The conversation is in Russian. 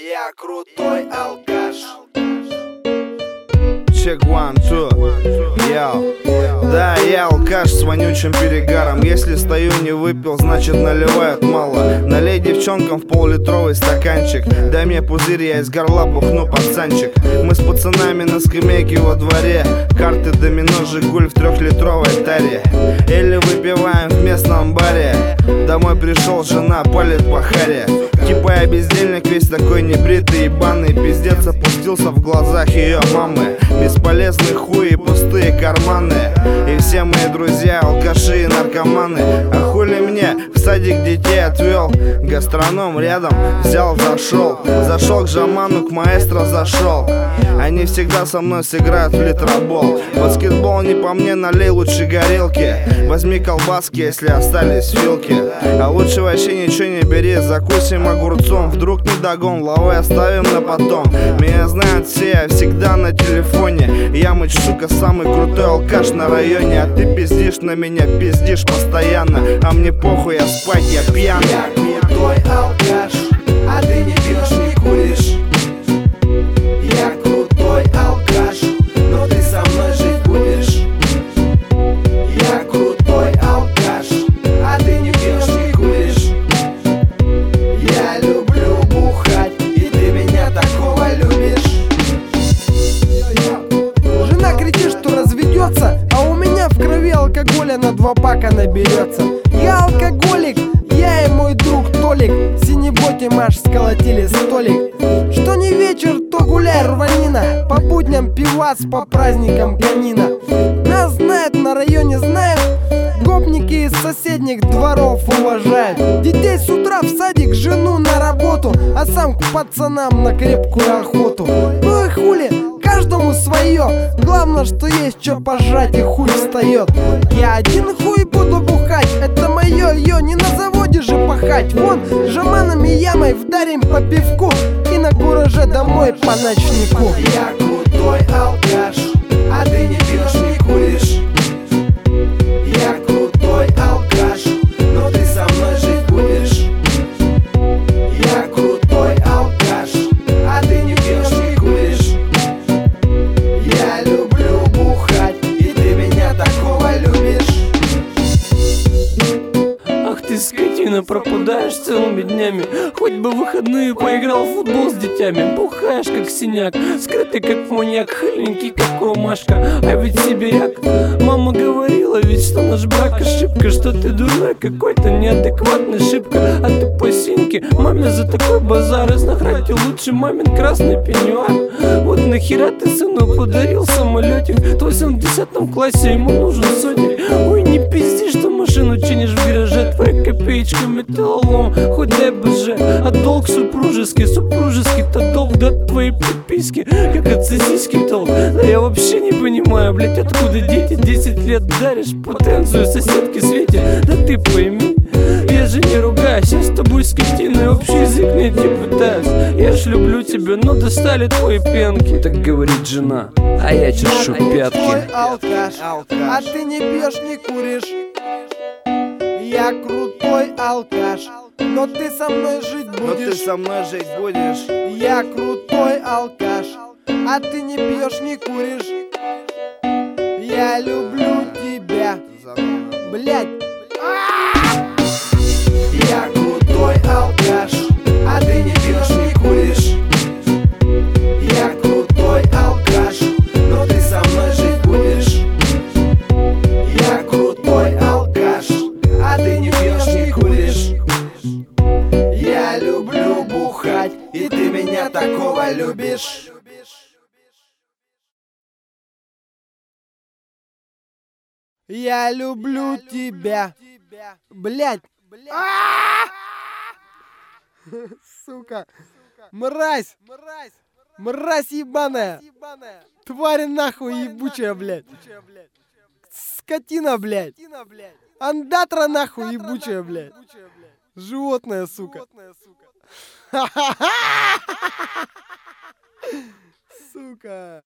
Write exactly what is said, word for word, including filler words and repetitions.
Я крутой алкаш. Check one, two, йоу. Да, я алкаш с вонючим перегаром. Если стою не выпил, значит наливают мало. Налей девчонкам в пол-литровый стаканчик. Дай мне пузырь, я из горла бухну, пацанчик. Мы с пацанами на скамейке во дворе. Карты, домино, Жигуль в трехлитровой таре. Или выпиваем в местном баре. Домой пришел, жена палит по харе. Типа я бездельник, весь такой небритый, ебаный. Пиздец опустился в глазах ее мамы. Бесполезный хуй и пустые карманы. И все мои друзья алкаши и наркоманы. А хули мне в садик детей отвел. Гастроном рядом взял, зашел. Зашел к жаману, к маэстро зашел. Они всегда со мной сыграют в литробол. Баскетбол не по мне, налей лучше горелки. Возьми колбаски, если остались вилки. А лучше вообще ничего не бери, закусим огурцом. Вдруг не догон, лавы оставим на потом. Меня знают все, я всегда на телефоне. Я мыть, сука, самый крутой алкаш на районе. А ты пиздишь на меня, пиздишь постоянно. А мне похуй, я спать, я пьяный. Я крутой алкаш, а ты не пьешь, не куришь. Я крутой алкаш, но ты со мной жить будешь. Я крутой алкаш, а ты не пьешь, не куришь. Я люблю бухать, и ты меня такого любишь. Жена кричит, что разведется, а у меня в крови алкоголя на два пака наберется. Я алкоголик, я и мой друг Толик. В синеботе Маш сколотили столик. Что не вечер, то гуляй, рванина. По будням пивас, по праздникам конина. Нас знают, на районе знают. Гопники из соседних дворов уважают. Детей с утра в садик, жену на работу, а сам к пацанам на крепкую охоту. Ну и хули, каждому свое. Главное, что есть что пожрать и хуй встает. Я один хуй буду бухать, это мое, ее не на заводе же пахать. Вон, жаманами ямой вдарим по пивку и на кураже домой по ночнику. Я крутой алкаш, а ты не пьешь, не куришь. Я крутой алкаш, но ты со мной жить будешь. Я крутой алкаш, а ты не пьешь, не куришь. Я люблю бухать, и ты меня такого любишь. Ах ты, скотина, пропадаешь целыми днями. Хоть бы в выходные поиграл в футбол с детьми. Бухаешь как синяк, скрытый как маньяк, хыленький как ромашка, а ведь сибиряк. Мама говорила ведь, что наш брак ошибка, что ты дурной какой-то, неадекватный шибко. А ты по синьке маме за такой базар изнахрати лучше мамин красный пеньюар. Вот нахера ты сыну подарил самолетик? Твой сын в десятом классе, ему нужен сотик. Ой, не пизди, что машину чинишь в гараже. Твоя копеечка металлолом, хоть дай боже. А долг супружеский, супружеский-то долг, да твои подписки, как от сосиски долг. Да я вообще не понимаю, блять, откуда дети десять лет даришь потенцию соседке Свете. Да ты пойми, я же не ругаюсь, я с тобой скотиной общий язык найти пытаюсь. Я ж люблю тебя, но достали твои пенки. Так говорит жена, а я чешу пятки. Крутой алкаш, а ты не пьешь, не куришь. Я крутой алкаш, но ты со мной жить Но ты будешь. со мной жить будешь. Я крутой алкаш, а ты не пьешь, не куришь. Я люблю тебя, блять. Я крутой алкаш, а ты не пьешь, не куришь. Я крутой алкаш, но ты со мной жить будешь. Я крутой алкаш, а ты не пьешь, не куришь. Я люблю бухать, и ты меня такого любишь. Я люблю тебя, блять. Сука, мразь, мразь ебаная, тварь нахуй ебучая, блять. Скотина, блять. Андатра нахуй ебучая, блять. Животное, сука. Сука.